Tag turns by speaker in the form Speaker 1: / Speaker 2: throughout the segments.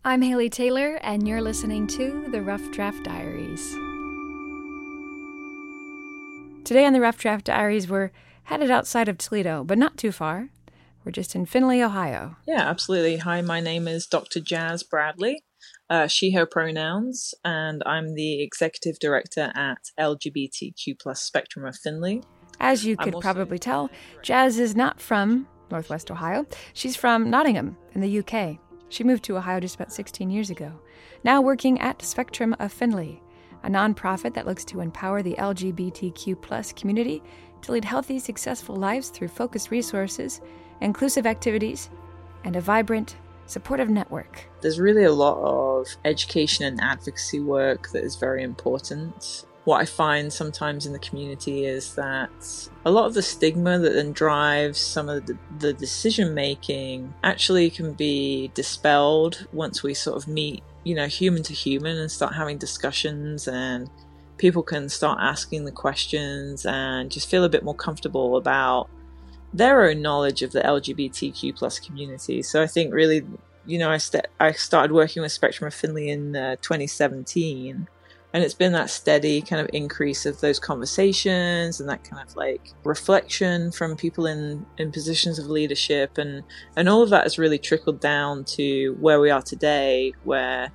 Speaker 1: I'm Haley Taylor, and you're listening to The Rough Draft Diaries. Today on The Rough Draft Diaries, we're headed outside of Toledo, but not too far. We're just in Findlay, Ohio.
Speaker 2: Yeah, absolutely. Hi, my name is Dr. Jazz Bradley, she, her pronouns, and I'm the Executive Director at LGBTQ plus Spectrum of Findlay.
Speaker 1: As you could probably tell, Jazz is not from Northwest Ohio. She's from Nottingham in the UK. She moved to Ohio just about 16 years ago, now working at Spectrum of Findlay, a nonprofit that looks to empower the LGBTQ plus community to lead healthy, successful lives through focused resources, inclusive activities, and a vibrant, supportive network.
Speaker 2: There's really a lot of education and advocacy work that is very important. What I find sometimes in the community is that a lot of the stigma that then drives some of the decision making actually can be dispelled once we sort of meet, human to human and start having discussions, and people can start asking the questions and just feel a bit more comfortable about their own knowledge of the LGBTQ plus community. So I think really, I started working with Spectrum of Findlay in 2017. And it's been that steady kind of increase of those conversations and that kind of like reflection from people in positions of leadership. And all of that has really trickled down to where we are today, where,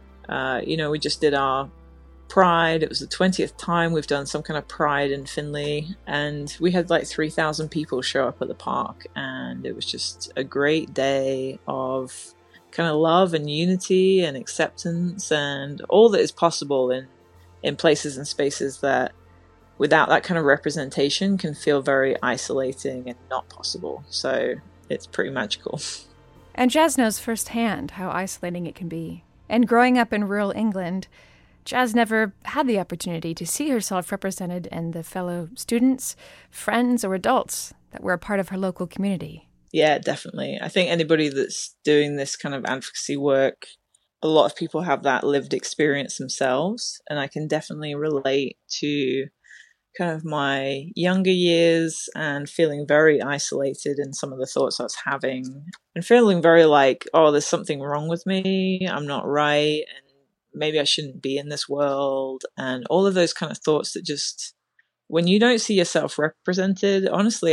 Speaker 2: we just did our Pride. It was the 20th time we've done some kind of Pride in Findlay. And we had like 3,000 people show up at the park. And it was just a great day of kind of love and unity and acceptance and all that is possible in places and spaces that without that kind of representation can feel very isolating and not possible. So it's pretty magical.
Speaker 1: And Jazz knows firsthand how isolating it can be. And growing up in rural England, Jazz never had the opportunity to see herself represented in the fellow students, friends, or adults that were a part of her local community.
Speaker 2: Yeah, definitely. I think anybody that's doing this kind of advocacy work, a lot of people have that lived experience themselves. And I can definitely relate to kind of my younger years and feeling very isolated in some of the thoughts I was having and feeling very like, oh, there's something wrong with me. I'm not right. And maybe I shouldn't be in this world. And all of those kind of thoughts that just, when you don't see yourself represented, honestly,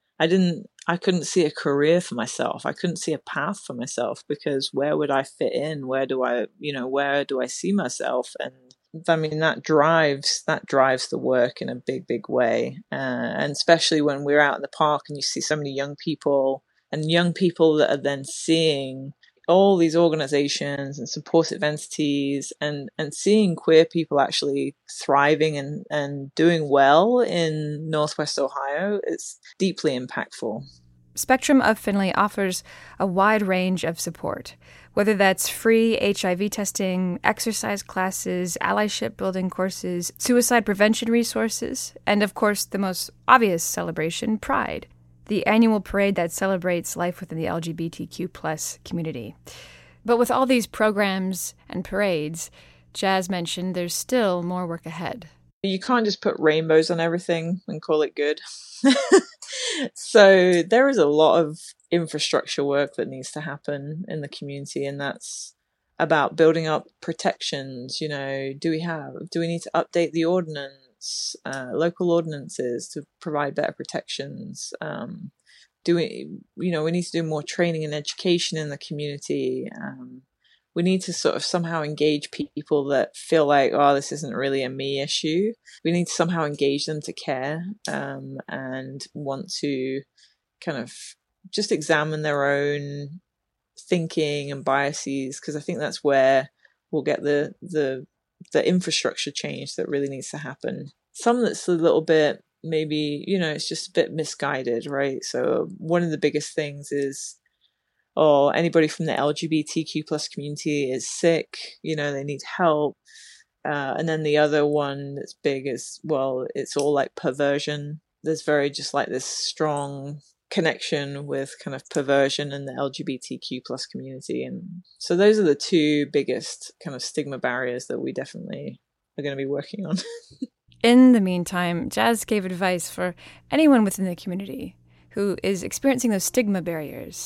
Speaker 2: I couldn't see a career for myself. I couldn't see a path for myself because where would I fit in? Where do I see myself? And I mean, that drives the work in a big, big way. And especially when we're out in the park and you see so many young people that are then seeing all these organizations and supportive entities and seeing queer people actually thriving and doing well in Northwest Ohio, it's deeply impactful.
Speaker 1: Spectrum of Findlay offers a wide range of support, whether that's free HIV testing, exercise classes, allyship building courses, suicide prevention resources, and of course the most obvious celebration, Pride, the annual parade that celebrates life within the LGBTQ plus community. But with all these programs and parades, Jazz mentioned there's still more work ahead.
Speaker 2: You can't just put rainbows on everything and call it good. So there is a lot of infrastructure work that needs to happen in the community, and that's about building up protections. Do we need to update the ordinance, local ordinances to provide better protections? We need to do more training and education in the community. We need to sort of somehow engage people that feel like, oh, this isn't really a me issue. We need to somehow engage them to care and want to kind of just examine their own thinking and biases, because I think that's where we'll get the infrastructure change that really needs to happen. Some that's a little bit, maybe, it's just a bit misguided, right? So one of the biggest things is, anybody from the LGBTQ plus community is sick, they need help. And then the other one that's big is, well, it's all like perversion. There's very just like this strong connection with kind of perversion in the LGBTQ plus community. And so those are the two biggest kind of stigma barriers that we definitely are going to be working on.
Speaker 1: In the meantime, Jazz gave advice for anyone within the community who is experiencing those stigma barriers.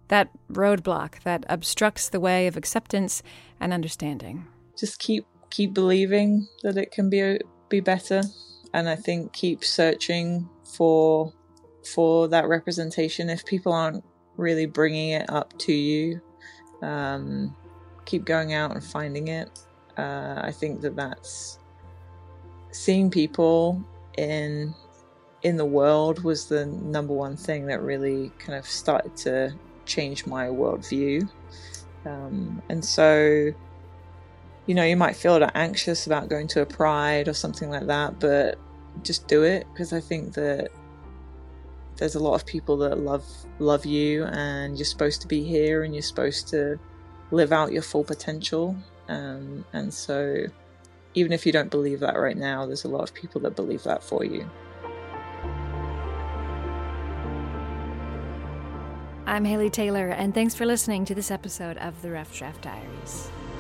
Speaker 1: that roadblock that obstructs the way of acceptance and understanding.
Speaker 2: Just keep believing that it can be better, and I think keep searching for that representation. If people aren't really bringing it up to you, keep going out and finding it. I think that's seeing people in the world was the number one thing that really kind of started to change my worldview. And so, you know, you might feel anxious about going to a pride or something like that, but just do it, because I think that there's a lot of people that love you, and you're supposed to be here, and you're supposed to live out your full potential. And so even if you don't believe that right now, there's a lot of people that believe that for you.
Speaker 1: I'm Haley Taylor, and thanks for listening to this episode of the Rough Draft Diaries.